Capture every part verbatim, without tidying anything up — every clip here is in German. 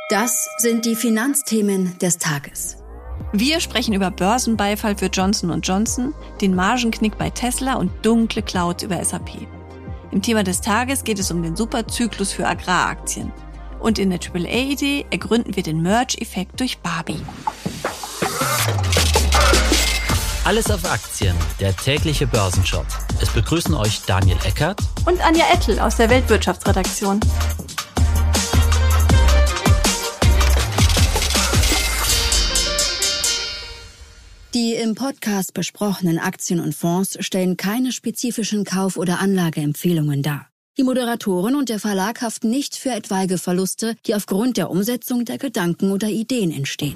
Das sind die Finanzthemen des Tages. Wir sprechen über Börsenbeifall für Johnson und Johnson, den Margenknick bei Tesla und dunkle Clouds über S A P. Im Thema des Tages geht es um den Superzyklus für Agraraktien. Und in der Triple A-Idee ergründen wir den Merge-Effekt durch Barbie. Alles auf Aktien, der tägliche Börsenshop. Es begrüßen euch Daniel Eckert und Anja Ettel aus der Weltwirtschaftsredaktion. Die im Podcast besprochenen Aktien und Fonds stellen keine spezifischen Kauf- oder Anlageempfehlungen dar. Die Moderatoren und der Verlag haften nicht für etwaige Verluste, die aufgrund der Umsetzung der Gedanken oder Ideen entstehen.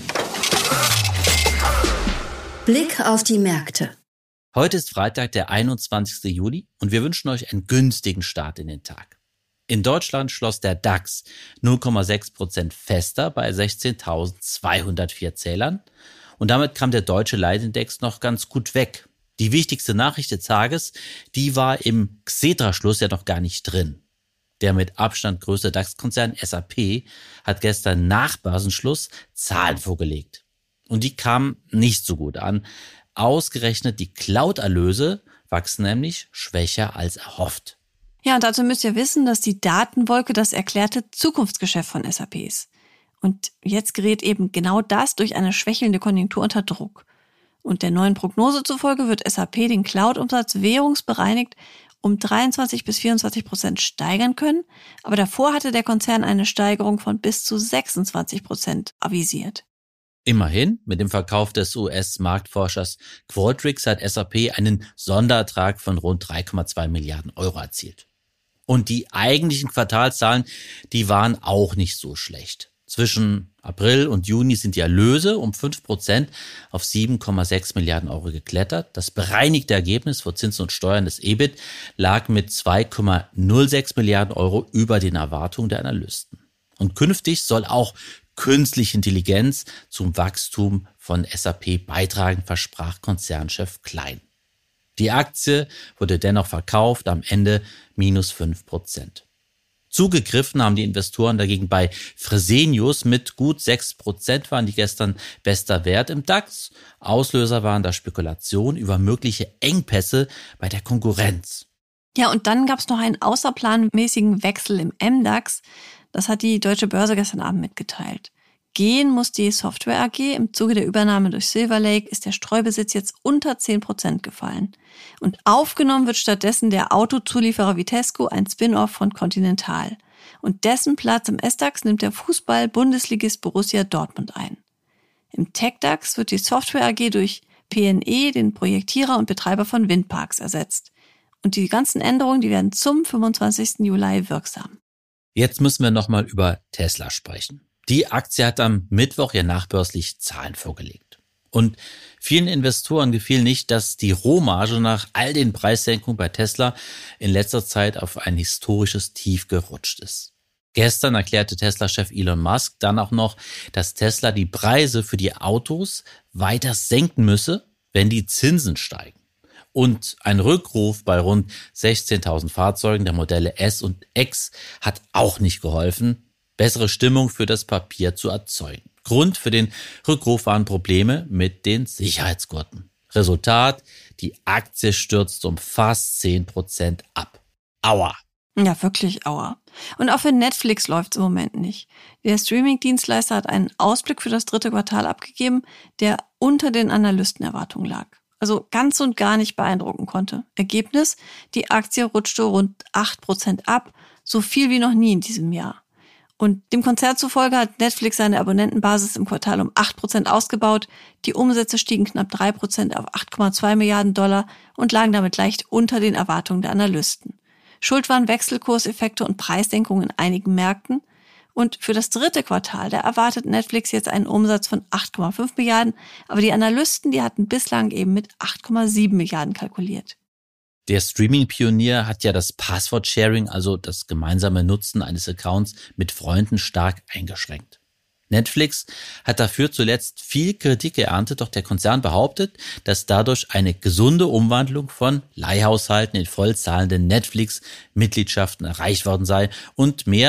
Blick auf die Märkte. Heute ist Freitag, der einundzwanzigsten Juli und wir wünschen euch einen günstigen Start in den Tag. In Deutschland schloss der DAX null Komma sechs Prozent fester bei sechzehntausendzweihundertvier Zählern und damit kam der deutsche Leitindex noch ganz gut weg. Die wichtigste Nachricht des Tages, die war im Xetra-Schluss ja noch gar nicht drin. Der mit Abstand größte DAX-Konzern S A P hat gestern nach Börsenschluss Zahlen vorgelegt. Und die kamen nicht so gut an. Ausgerechnet die Cloud-Erlöse wachsen nämlich schwächer als erhofft. Ja, und dazu müsst ihr wissen, dass die Datenwolke das erklärte Zukunftsgeschäft von S A P ist. Und jetzt gerät eben genau das durch eine schwächelnde Konjunktur unter Druck. Und der neuen Prognose zufolge wird S A P den Cloud-Umsatz währungsbereinigt um dreiundzwanzig bis vierundzwanzig Prozent steigern können. Aber davor hatte der Konzern eine Steigerung von bis zu sechsundzwanzig Prozent avisiert. Immerhin, mit dem Verkauf des U S-Marktforschers Qualtrics hat S A P einen Sonderertrag von rund drei Komma zwei Milliarden Euro erzielt. Und die eigentlichen Quartalszahlen, die waren auch nicht so schlecht. Zwischen April und Juni sind die Erlöse um fünf Prozent auf sieben Komma sechs Milliarden Euro geklettert. Das bereinigte Ergebnis vor Zinsen und Steuern des E B I T lag mit zwei Komma null sechs Milliarden Euro über den Erwartungen der Analysten. Und künftig soll auch künstliche Intelligenz zum Wachstum von S A P beitragen, versprach Konzernchef Klein. Die Aktie wurde dennoch verkauft, am Ende minus fünf Prozent. Zugegriffen haben die Investoren dagegen bei Fresenius mit gut sechs Prozent, waren die gestern bester Wert im DAX. Auslöser waren da Spekulationen über mögliche Engpässe bei der Konkurrenz. Ja, und dann gab es noch einen außerplanmäßigen Wechsel im M DAX. Das hat die Deutsche Börse gestern Abend mitgeteilt. Gehen muss die Software A G. Im Zuge der Übernahme durch Silver Lake ist der Streubesitz jetzt unter zehn Prozent gefallen. Und aufgenommen wird stattdessen der Autozulieferer Vitesco, ein Spin-off von Continental. Und dessen Platz im S DAX nimmt der Fußball-Bundesligist Borussia Dortmund ein. Im Tech DAX wird die Software A G durch P N E, den Projektierer und Betreiber von Windparks, ersetzt. Und die ganzen Änderungen, die werden zum fünfundzwanzigsten Juli wirksam. Jetzt müssen wir nochmal über Tesla sprechen. Die Aktie hat am Mittwoch ja nachbörslich Zahlen vorgelegt. Und vielen Investoren gefiel nicht, dass die Rohmarge nach all den Preissenkungen bei Tesla in letzter Zeit auf ein historisches Tief gerutscht ist. Gestern erklärte Tesla-Chef Elon Musk dann auch noch, dass Tesla die Preise für die Autos weiter senken müsse, wenn die Zinsen steigen. Und ein Rückruf bei rund sechzehntausend Fahrzeugen der Modelle S und X hat auch nicht geholfen, bessere Stimmung für das Papier zu erzeugen. Grund für den Rückruf waren Probleme mit den Sicherheitsgurten. Resultat, die Aktie stürzt um fast zehn Prozent ab. Aua! Ja, wirklich aua. Und auch für Netflix läuft es im Moment nicht. Der Streaming-Dienstleister hat einen Ausblick für das dritte Quartal abgegeben, der unter den Analystenerwartungen lag. Also ganz und gar nicht beeindrucken konnte. Ergebnis, die Aktie rutschte rund acht Prozent ab, so viel wie noch nie in diesem Jahr. Und dem Konzern zufolge hat Netflix seine Abonnentenbasis im Quartal um acht Prozent ausgebaut. Die Umsätze stiegen knapp drei Prozent auf acht Komma zwei Milliarden Dollar und lagen damit leicht unter den Erwartungen der Analysten. Schuld waren Wechselkurseffekte und Preissenkungen in einigen Märkten. Und für das dritte Quartal, da erwartet Netflix jetzt einen Umsatz von acht Komma fünf Milliarden, aber die Analysten, die hatten bislang eben mit acht Komma sieben Milliarden kalkuliert. Der Streaming-Pionier hat ja das Passwort-Sharing, also das gemeinsame Nutzen eines Accounts mit Freunden, stark eingeschränkt. Netflix hat dafür zuletzt viel Kritik geerntet, doch der Konzern behauptet, dass dadurch eine gesunde Umwandlung von Leihhaushalten in vollzahlende Netflix-Mitgliedschaften erreicht worden sei und mehr,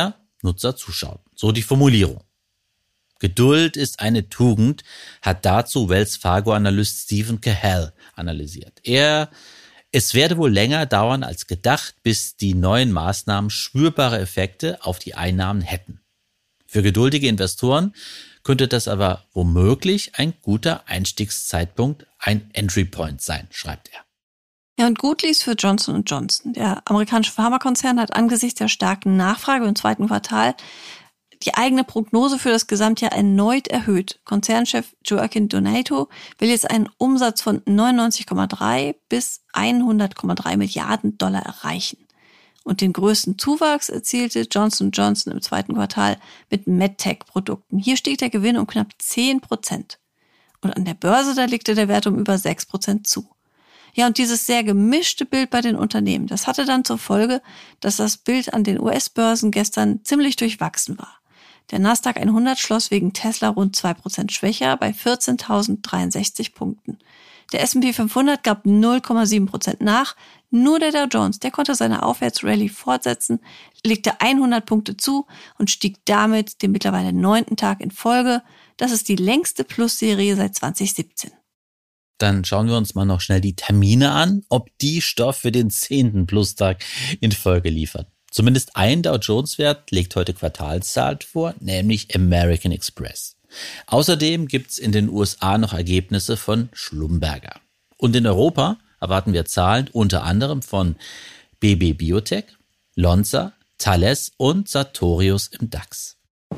Nutzer zuschauen. So die Formulierung. Geduld ist eine Tugend, hat dazu Wells Fargo-Analyst Stephen Cahall analysiert. Er, es werde wohl länger dauern als gedacht, bis die neuen Maßnahmen spürbare Effekte auf die Einnahmen hätten. Für geduldige Investoren könnte das aber womöglich ein guter Einstiegszeitpunkt, ein Entry Point sein, schreibt er. Ja, und gut lief's für Johnson und Johnson. Der amerikanische Pharmakonzern hat angesichts der starken Nachfrage im zweiten Quartal die eigene Prognose für das Gesamtjahr erneut erhöht. Konzernchef Joaquin Donato will jetzt einen Umsatz von neunundneunzig Komma drei bis hundert Komma drei Milliarden Dollar erreichen. Und den größten Zuwachs erzielte Johnson und Johnson im zweiten Quartal mit MedTech-Produkten. Hier stieg der Gewinn um knapp zehn Prozent. Und an der Börse, da legte der Wert um über sechs Prozent zu. Ja, und dieses sehr gemischte Bild bei den Unternehmen, das hatte dann zur Folge, dass das Bild an den U S-Börsen gestern ziemlich durchwachsen war. Der Nasdaq hundert schloss wegen Tesla rund zwei Prozent schwächer bei vierzehntausenddreiundsechzig Punkten. Der S und P fünfhundert gab null Komma sieben Prozent nach. Nur der Dow Jones, der konnte seine Aufwärtsrallye fortsetzen, legte hundert Punkte zu und stieg damit den mittlerweile neunten Tag in Folge. Das ist die längste Plusserie seit zwanzig siebzehn. Dann schauen wir uns mal noch schnell die Termine an, ob die Stoff für den zehnten Plustag in Folge liefern. Zumindest ein Dow Jones-Wert legt heute Quartalszahlen vor, nämlich American Express. Außerdem gibt's in den U S A noch Ergebnisse von Schlumberger. Und in Europa erwarten wir Zahlen unter anderem von B B Biotech, Lonza, Thales und Sartorius im DAX.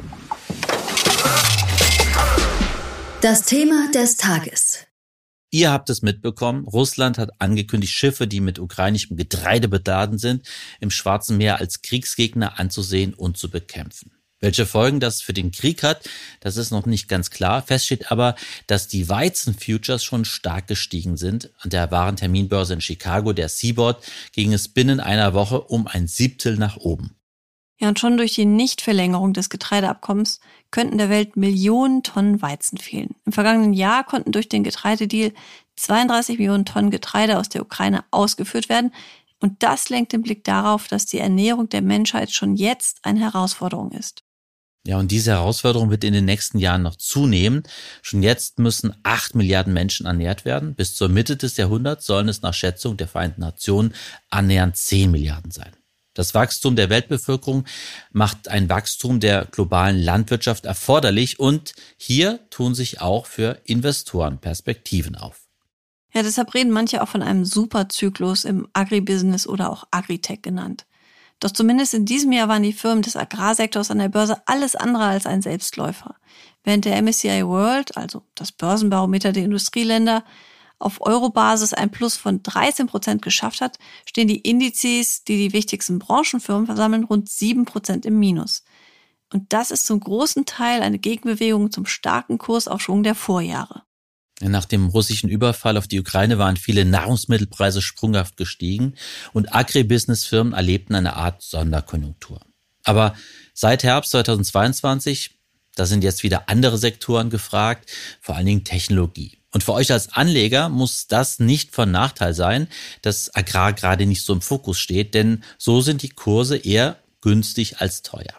Das Thema des Tages. Ihr habt es mitbekommen, Russland hat angekündigt, Schiffe, die mit ukrainischem Getreide beladen sind, im Schwarzen Meer als Kriegsgegner anzusehen und zu bekämpfen. Welche Folgen das für den Krieg hat, das ist noch nicht ganz klar. Fest steht aber, dass die Weizen-Futures schon stark gestiegen sind. An der Warenterminbörse in Chicago, der Seaboard, ging es binnen einer Woche um ein Siebtel nach oben. Ja, und schon durch die Nichtverlängerung des Getreideabkommens könnten der Welt Millionen Tonnen Weizen fehlen. Im vergangenen Jahr konnten durch den Getreidedeal zweiunddreißig Millionen Tonnen Getreide aus der Ukraine ausgeführt werden. Und das lenkt den Blick darauf, dass die Ernährung der Menschheit schon jetzt eine Herausforderung ist. Ja, und diese Herausforderung wird in den nächsten Jahren noch zunehmen. Schon jetzt müssen acht Milliarden Menschen ernährt werden. Bis zur Mitte des Jahrhunderts sollen es nach Schätzung der Vereinten Nationen annähernd zehn Milliarden sein. Das Wachstum der Weltbevölkerung macht ein Wachstum der globalen Landwirtschaft erforderlich und hier tun sich auch für Investoren Perspektiven auf. Ja, deshalb reden manche auch von einem Superzyklus im Agribusiness oder auch Agritech genannt. Doch zumindest in diesem Jahr waren die Firmen des Agrarsektors an der Börse alles andere als ein Selbstläufer. Während der M S C I World, also das Börsenbarometer der Industrieländer, auf Eurobasis ein Plus von dreizehn Prozent geschafft hat, stehen die Indizes, die die wichtigsten Branchenfirmen versammeln, rund sieben Prozent im Minus. Und das ist zum großen Teil eine Gegenbewegung zum starken Kursaufschwung der Vorjahre. Nach dem russischen Überfall auf die Ukraine waren viele Nahrungsmittelpreise sprunghaft gestiegen und Agribusiness-Firmen erlebten eine Art Sonderkonjunktur. Aber seit Herbst zweitausendzweiundzwanzig, da sind jetzt wieder andere Sektoren gefragt, vor allen Dingen Technologie. Und für euch als Anleger muss das nicht von Nachteil sein, dass Agrar gerade nicht so im Fokus steht, denn so sind die Kurse eher günstig als teuer.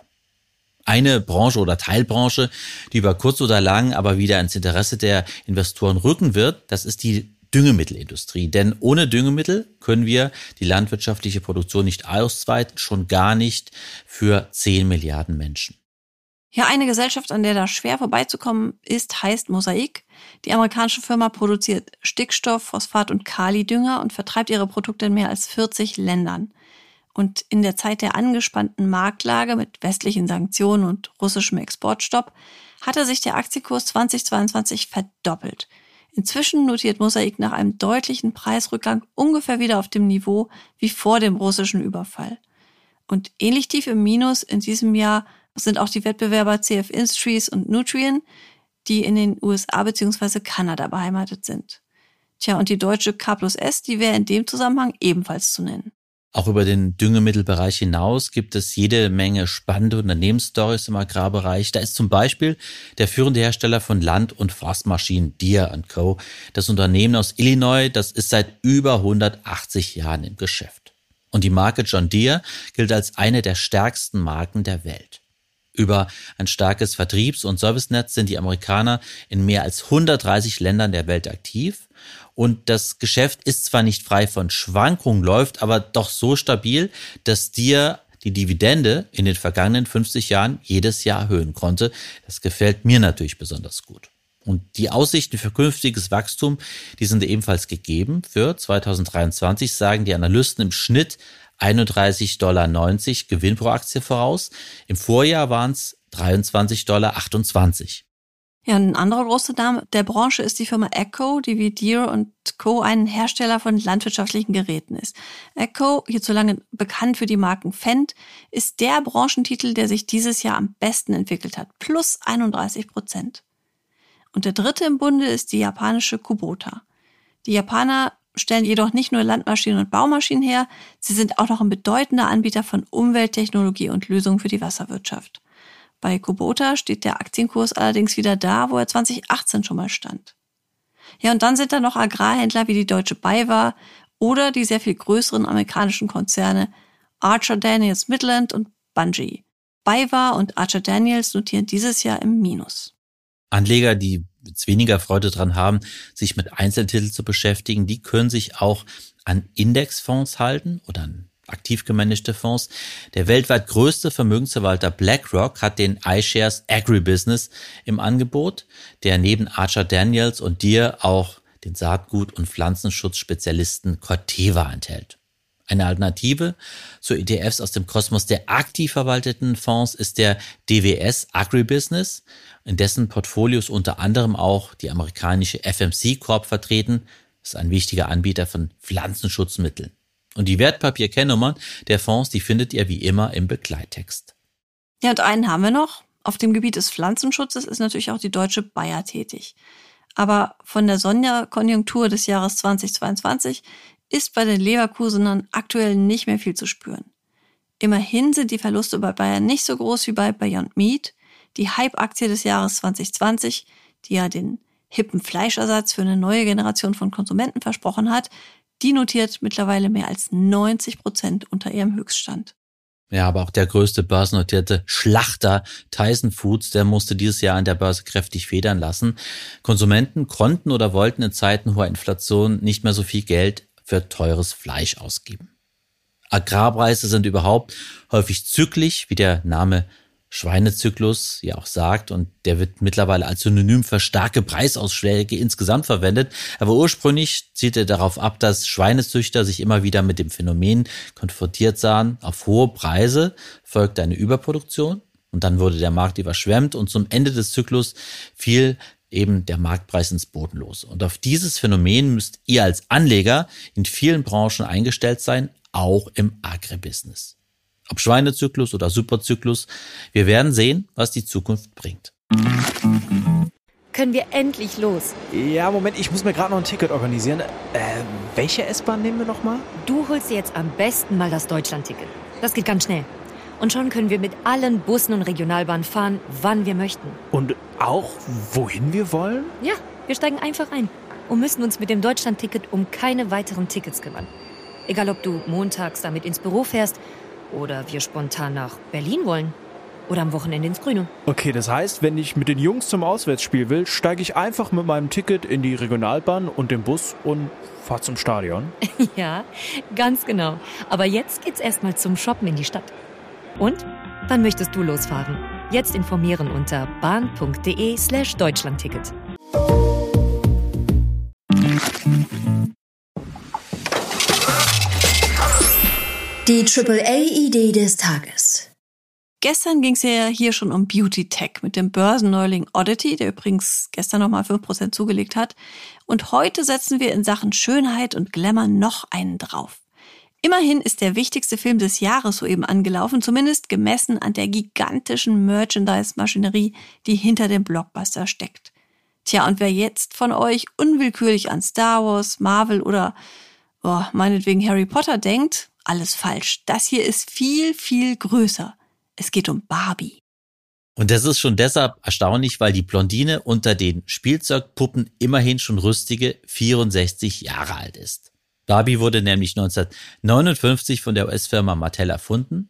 Eine Branche oder Teilbranche, die über kurz oder lang aber wieder ins Interesse der Investoren rücken wird, das ist die Düngemittelindustrie. Denn ohne Düngemittel können wir die landwirtschaftliche Produktion nicht ausweiten, schon gar nicht für zehn Milliarden Menschen. Ja, eine Gesellschaft, an der da schwer vorbeizukommen ist, heißt Mosaic. Die amerikanische Firma produziert Stickstoff, Phosphat und Kalidünger und vertreibt ihre Produkte in mehr als vierzig Ländern. Und in der Zeit der angespannten Marktlage mit westlichen Sanktionen und russischem Exportstopp hatte sich der Aktienkurs zweitausendzweiundzwanzig verdoppelt. Inzwischen notiert Mosaic nach einem deutlichen Preisrückgang ungefähr wieder auf dem Niveau wie vor dem russischen Überfall. Und ähnlich tief im Minus in diesem Jahr sind auch die Wettbewerber C F Industries und Nutrien, die in den U S A bzw. Kanada beheimatet sind. Tja, und die deutsche K plus S, die wäre in dem Zusammenhang ebenfalls zu nennen. Auch über den Düngemittelbereich hinaus gibt es jede Menge spannende Unternehmensstories im Agrarbereich. Da ist zum Beispiel der führende Hersteller von Land- und Forstmaschinen Deere and Co. Das Unternehmen aus Illinois, das ist seit über hundertachtzig Jahren im Geschäft. Und die Marke John Deere gilt als eine der stärksten Marken der Welt. Über ein starkes Vertriebs- und Servicenetz sind die Amerikaner in mehr als hundertdreißig Ländern der Welt aktiv. Und das Geschäft ist zwar nicht frei von Schwankungen, läuft aber doch so stabil, dass dir die Dividende in den vergangenen fünfzig Jahren jedes Jahr erhöhen konnte. Das gefällt mir natürlich besonders gut. Und die Aussichten für künftiges Wachstum, die sind ebenfalls gegeben. Für zweitausenddreiundzwanzig sagen die Analysten im Schnitt einunddreißig Komma neunzig Dollar Gewinn pro Aktie voraus. Im Vorjahr waren es dreiundzwanzig Komma achtundzwanzig Dollar. Ja, und ein anderer großer Name der Branche ist die Firma AGCO, die wie Deere und Co. ein Hersteller von landwirtschaftlichen Geräten ist. AGCO, hierzulange bekannt für die Marken Fendt, ist der Branchentitel, der sich dieses Jahr am besten entwickelt hat. Plus einunddreißig Prozent. Und der dritte im Bunde ist die japanische Kubota. Die Japaner stellen jedoch nicht nur Landmaschinen und Baumaschinen her, sie sind auch noch ein bedeutender Anbieter von Umwelttechnologie und Lösungen für die Wasserwirtschaft. Bei Kubota steht der Aktienkurs allerdings wieder da, wo er zwanzig achtzehn schon mal stand. Ja, und dann sind da noch Agrarhändler wie die Deutsche BayWa oder die sehr viel größeren amerikanischen Konzerne Archer Daniels Midland und Bunge. BayWa und Archer Daniels notieren dieses Jahr im Minus. Anleger, die jetzt weniger Freude dran haben, sich mit Einzeltiteln zu beschäftigen, die können sich auch an Indexfonds halten oder an aktiv gemanagte Fonds. Der weltweit größte Vermögensverwalter BlackRock hat den iShares Agribusiness im Angebot, der neben Archer Daniels und Deere auch den Saatgut- und Pflanzenschutzspezialisten Corteva enthält. Eine Alternative zu E T Fs aus dem Kosmos der aktiv verwalteten Fonds ist der D W S Agribusiness, in dessen Portfolios unter anderem auch die amerikanische F M C Corp vertreten. Das ist ein wichtiger Anbieter von Pflanzenschutzmitteln. Und die Wertpapierkennnummern der Fonds, die findet ihr wie immer im Begleittext. Ja, und einen haben wir noch. Auf dem Gebiet des Pflanzenschutzes ist natürlich auch die Deutsche Bayer tätig. Aber von der Sonderkonjunktur des Jahres zweitausendzweiundzwanzig ist bei den Leverkusenern aktuell nicht mehr viel zu spüren. Immerhin sind die Verluste bei Bayer nicht so groß wie bei Beyond Meat, die Hype-Aktie des Jahres zwanzig zwanzig, die ja den hippen Fleischersatz für eine neue Generation von Konsumenten versprochen hat. Die notiert mittlerweile mehr als neunzig Prozent unter ihrem Höchststand. Ja, aber auch der größte börsennotierte Schlachter Tyson Foods, der musste dieses Jahr an der Börse kräftig federn lassen. Konsumenten konnten oder wollten in Zeiten hoher Inflation nicht mehr so viel Geld für teures Fleisch ausgeben. Agrarpreise sind überhaupt häufig zyklisch, wie der Name Schweinezyklus ja auch sagt, und der wird mittlerweile als Synonym für starke Preisausschläge insgesamt verwendet. Aber ursprünglich zielt er darauf ab, dass Schweinezüchter sich immer wieder mit dem Phänomen konfrontiert sahen. Auf hohe Preise folgte eine Überproduktion und dann wurde der Markt überschwemmt und zum Ende des Zyklus fiel eben der Marktpreis ins Bodenlose. Und auf dieses Phänomen müsst ihr als Anleger in vielen Branchen eingestellt sein, auch im Agribusiness. Ob Schweinezyklus oder Superzyklus, wir werden sehen, was die Zukunft bringt. Können wir endlich los? Ja, Moment, ich muss mir gerade noch ein Ticket organisieren. Äh, welche S-Bahn nehmen wir nochmal? Du holst dir jetzt am besten mal das Deutschland-Ticket. Das geht ganz schnell. Und schon können wir mit allen Bussen und Regionalbahnen fahren, wann wir möchten. Und auch, wohin wir wollen? Ja, wir steigen einfach ein und müssen uns mit dem Deutschland-Ticket um keine weiteren Tickets kümmern. Egal, ob du montags damit ins Büro fährst oder wir spontan nach Berlin wollen. Oder am Wochenende ins Grüne. Okay, das heißt, wenn ich mit den Jungs zum Auswärtsspiel will, steige ich einfach mit meinem Ticket in die Regionalbahn und den Bus und fahre zum Stadion. Ja, ganz genau. Aber jetzt geht's erstmal zum Shoppen in die Stadt. Und? Wann möchtest du losfahren? Jetzt informieren unter bahn.de slash Deutschlandticket. Die Triple A-Idee des Tages. Gestern ging es ja hier schon um Beauty Tech mit dem Börsenneuling Oddity, der übrigens gestern nochmal fünf Prozent zugelegt hat. Und heute setzen wir in Sachen Schönheit und Glamour noch einen drauf. Immerhin ist der wichtigste Film des Jahres soeben angelaufen, zumindest gemessen an der gigantischen Merchandise-Maschinerie, die hinter dem Blockbuster steckt. Tja, und wer jetzt von euch unwillkürlich an Star Wars, Marvel oder oh, meinetwegen Harry Potter denkt, alles falsch. Das hier ist viel, viel größer. Es geht um Barbie. Und das ist schon deshalb erstaunlich, weil die Blondine unter den Spielzeugpuppen immerhin schon rüstige vierundsechzig Jahre alt ist. Barbie wurde nämlich neunzehnhundertneunundfünfzig von der U S-Firma Mattel erfunden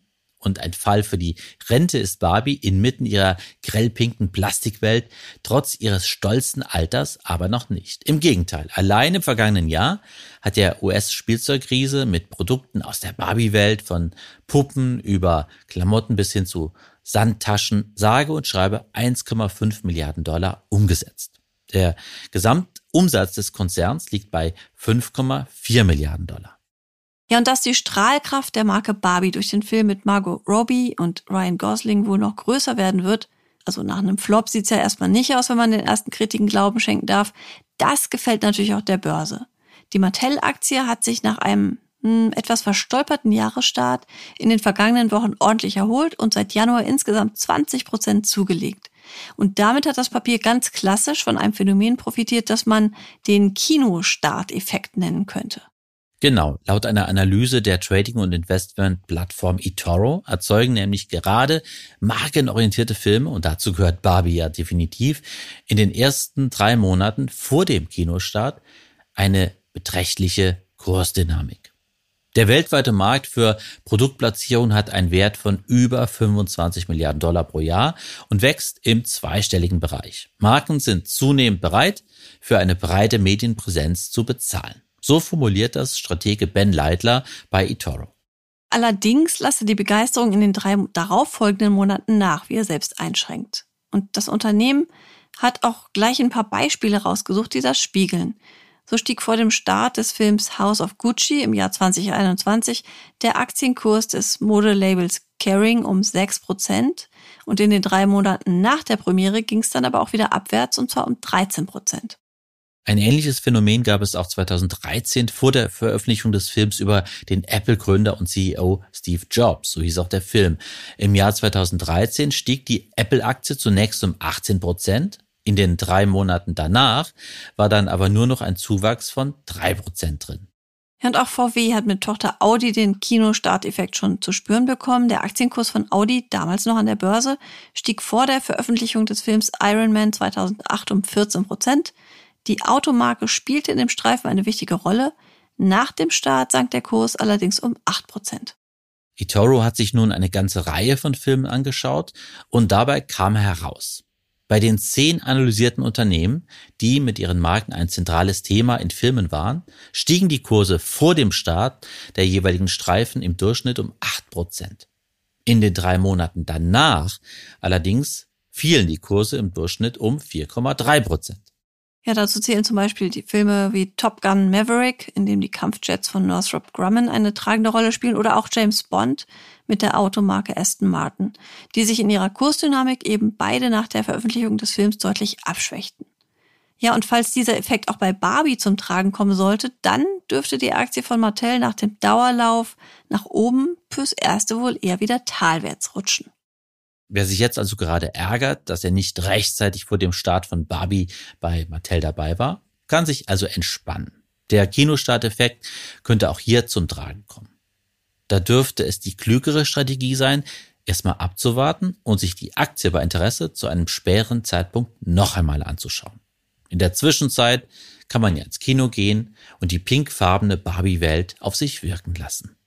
und ein Fall für die Rente ist Barbie inmitten ihrer grellpinken Plastikwelt trotz ihres stolzen Alters aber noch nicht. Im Gegenteil, allein im vergangenen Jahr hat der U S-Spielzeugriese mit Produkten aus der Barbie-Welt von Puppen über Klamotten bis hin zu Sandtaschen sage und schreibe eins Komma fünf Milliarden Dollar umgesetzt. Der Gesamtumsatz des Konzerns liegt bei fünf Komma vier Milliarden Dollar. Ja, und dass die Strahlkraft der Marke Barbie durch den Film mit Margot Robbie und Ryan Gosling wohl noch größer werden wird, also nach einem Flop sieht's ja erstmal nicht aus, wenn man den ersten Kritiken Glauben schenken darf, das gefällt natürlich auch der Börse. Die Mattel-Aktie hat sich nach einem mh, etwas verstolperten Jahresstart in den vergangenen Wochen ordentlich erholt und seit Januar insgesamt zwanzig Prozent zugelegt. Und damit hat das Papier ganz klassisch von einem Phänomen profitiert, das man den Kinostarteffekt nennen könnte. Genau, laut einer Analyse der Trading- und Investment-Plattform eToro erzeugen nämlich gerade markenorientierte Filme, und dazu gehört Barbie ja definitiv, in den ersten drei Monaten vor dem Kinostart eine beträchtliche Kursdynamik. Der weltweite Markt für Produktplatzierung hat einen Wert von über fünfundzwanzig Milliarden Dollar pro Jahr und wächst im zweistelligen Bereich. Marken sind zunehmend bereit, für eine breite Medienpräsenz zu bezahlen. So formuliert das Stratege Ben Leitler bei eToro. Allerdings lasse die Begeisterung in den drei darauffolgenden Monaten nach, wie er selbst einschränkt. Und das Unternehmen hat auch gleich ein paar Beispiele rausgesucht, die das spiegeln. So stieg vor dem Start des Films House of Gucci im Jahr zwanzig einundzwanzig der Aktienkurs des Modelabels Kering um sechs Prozent und in den drei Monaten nach der Premiere ging es dann aber auch wieder abwärts und zwar um dreizehn Prozent. Ein ähnliches Phänomen gab es auch zweitausenddreizehn vor der Veröffentlichung des Films über den Apple-Gründer und C E O Steve Jobs, so hieß auch der Film. Im Jahr zweitausenddreizehn stieg die Apple-Aktie zunächst um achtzehn Prozent. In den drei Monaten danach war dann aber nur noch ein Zuwachs von drei Prozent drin. Ja, und auch V W hat mit Tochter Audi den Kinostarteffekt schon zu spüren bekommen. Der Aktienkurs von Audi, damals noch an der Börse, stieg vor der Veröffentlichung des Films Iron Man zweitausendacht um vierzehn Prozent. Die Automarke spielte in dem Streifen eine wichtige Rolle. Nach dem Start sank der Kurs allerdings um acht Prozent. eToro hat sich nun eine ganze Reihe von Filmen angeschaut und dabei kam heraus: Bei den zehn analysierten Unternehmen, die mit ihren Marken ein zentrales Thema in Filmen waren, stiegen die Kurse vor dem Start der jeweiligen Streifen im Durchschnitt um acht Prozent. In den drei Monaten danach allerdings fielen die Kurse im Durchschnitt um vier Komma drei Prozent. Ja, dazu zählen zum Beispiel die Filme wie Top Gun Maverick, in dem die Kampfjets von Northrop Grumman eine tragende Rolle spielen, oder auch James Bond mit der Automarke Aston Martin, die sich in ihrer Kursdynamik eben beide nach der Veröffentlichung des Films deutlich abschwächten. Ja, und falls dieser Effekt auch bei Barbie zum Tragen kommen sollte, dann dürfte die Aktie von Mattel nach dem Dauerlauf nach oben fürs Erste wohl eher wieder talwärts rutschen. Wer sich jetzt also gerade ärgert, dass er nicht rechtzeitig vor dem Start von Barbie bei Mattel dabei war, kann sich also entspannen. Der Kinostarteffekt könnte auch hier zum Tragen kommen. Da dürfte es die klügere Strategie sein, erstmal abzuwarten und sich die Aktie bei Interesse zu einem späteren Zeitpunkt noch einmal anzuschauen. In der Zwischenzeit kann man ja ins Kino gehen und die pinkfarbene Barbie-Welt auf sich wirken lassen.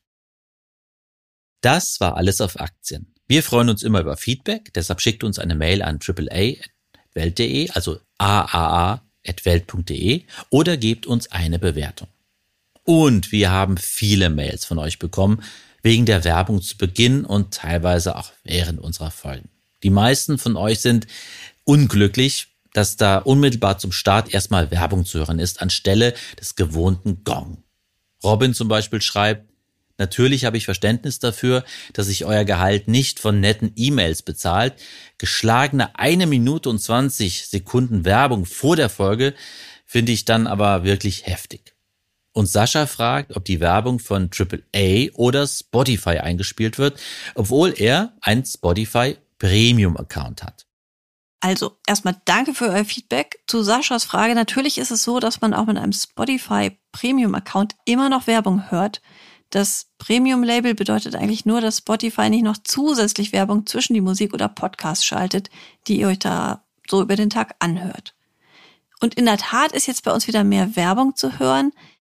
Das war alles auf Aktien. Wir freuen uns immer über Feedback, deshalb schickt uns eine Mail an triple a at welt punkt de, also a a a at welt punkt de, oder gebt uns eine Bewertung. Und wir haben viele Mails von euch bekommen, wegen der Werbung zu Beginn und teilweise auch während unserer Folgen. Die meisten von euch sind unglücklich, dass da unmittelbar zum Start erstmal Werbung zu hören ist, anstelle des gewohnten Gong. Robin zum Beispiel schreibt: Natürlich habe ich Verständnis dafür, dass sich euer Gehalt nicht von netten E-Mails bezahlt. Geschlagene eine Minute und zwanzig Sekunden Werbung vor der Folge finde ich dann aber wirklich heftig. Und Sascha fragt, ob die Werbung von Triple A oder Spotify eingespielt wird, obwohl er einen Spotify Premium-Account hat. Also erstmal danke für euer Feedback. Zu Saschas Frage: Natürlich ist es so, dass man auch mit einem Spotify Premium-Account immer noch Werbung hört. Das Premium-Label bedeutet eigentlich nur, dass Spotify nicht noch zusätzlich Werbung zwischen die Musik oder Podcasts schaltet, die ihr euch da so über den Tag anhört. Und in der Tat ist jetzt bei uns wieder mehr Werbung zu hören.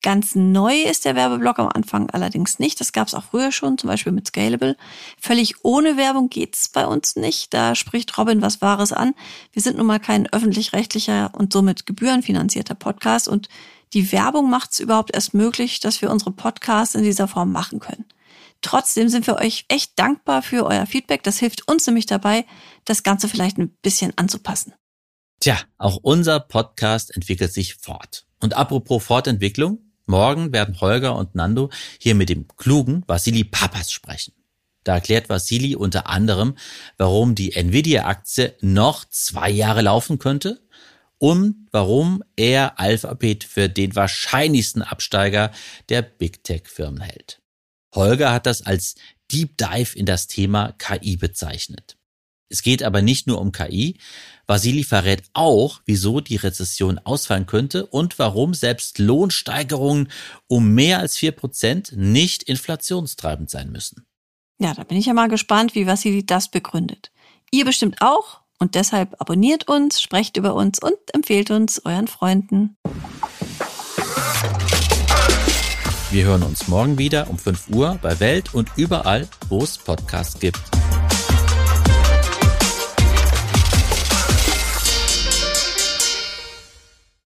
Ganz neu ist der Werbeblock am Anfang allerdings nicht. Das gab es auch früher schon, zum Beispiel mit Scalable. Völlig ohne Werbung geht's bei uns nicht. Da spricht Robin was Wahres an. Wir sind nun mal kein öffentlich-rechtlicher und somit gebührenfinanzierter Podcast. Und die Werbung macht es überhaupt erst möglich, dass wir unsere Podcasts in dieser Form machen können. Trotzdem sind wir euch echt dankbar für euer Feedback. Das hilft uns nämlich dabei, das Ganze vielleicht ein bisschen anzupassen. Tja, auch unser Podcast entwickelt sich fort. Und apropos Fortentwicklung, morgen werden Holger und Nando hier mit dem klugen Vassili Pappas sprechen. Da erklärt Vassili unter anderem, warum die Nvidia-Aktie noch zwei Jahre laufen könnte und warum er Alphabet für den wahrscheinlichsten Absteiger der Big Tech-Firmen hält. Holger hat das als Deep Dive in das Thema K I bezeichnet. Es geht aber nicht nur um K I. Vassili verrät auch, wieso die Rezession ausfallen könnte und warum selbst Lohnsteigerungen um mehr als vier Prozent nicht inflationstreibend sein müssen. Ja, da bin ich ja mal gespannt, wie Vassili das begründet. Ihr bestimmt auch und deshalb abonniert uns, sprecht über uns und empfehlt uns euren Freunden. Wir hören uns morgen wieder um fünf Uhr bei Welt und überall, wo es Podcasts gibt.